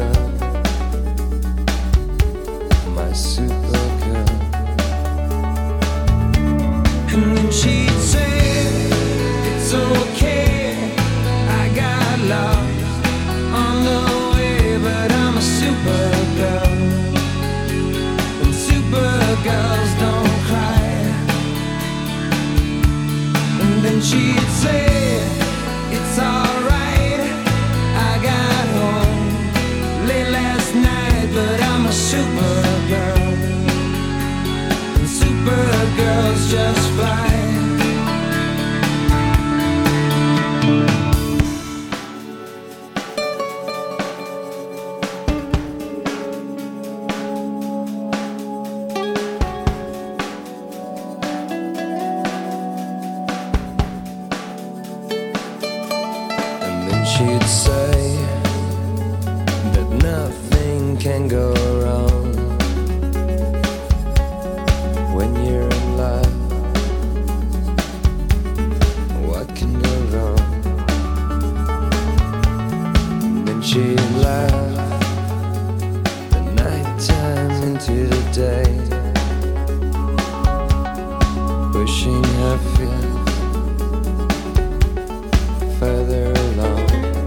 girl, my super girl. And then she'd say, it's okay, I got lost on the way, but I'm a super girl, and super girls don't cry. And then she'd say, it's alright, I got home late last night, but I'm a super girl, and super girls just fly. She'd say that nothing can go wrong when you're in love. What can go wrong? And then she'd laugh the nighttime into the day, pushing her feet further along.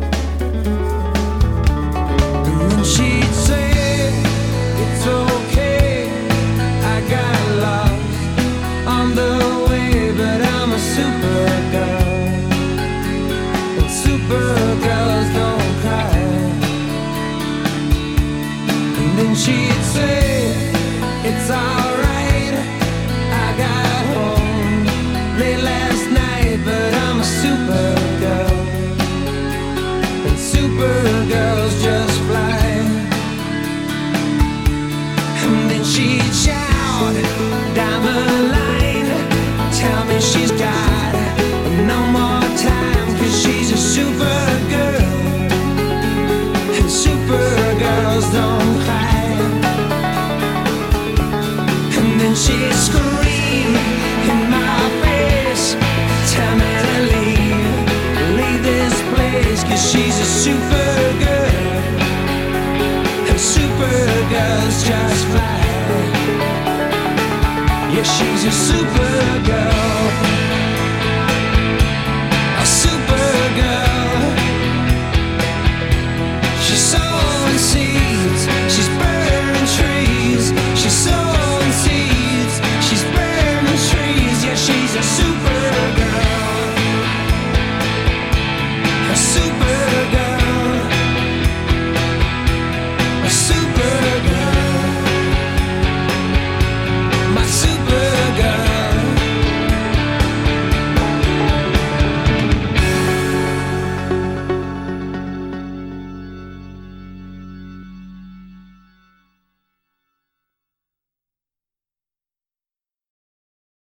She'd say, it's okay, I got lost on the way, but I'm a super girl, and super girls don't cry. And then she'd say, it's alright, I got home late last night, but I'm a super girl, and super girls just fly. And then she'd shout down the line, tell me she's got no more time, 'cause she's a super girl, and super girls don't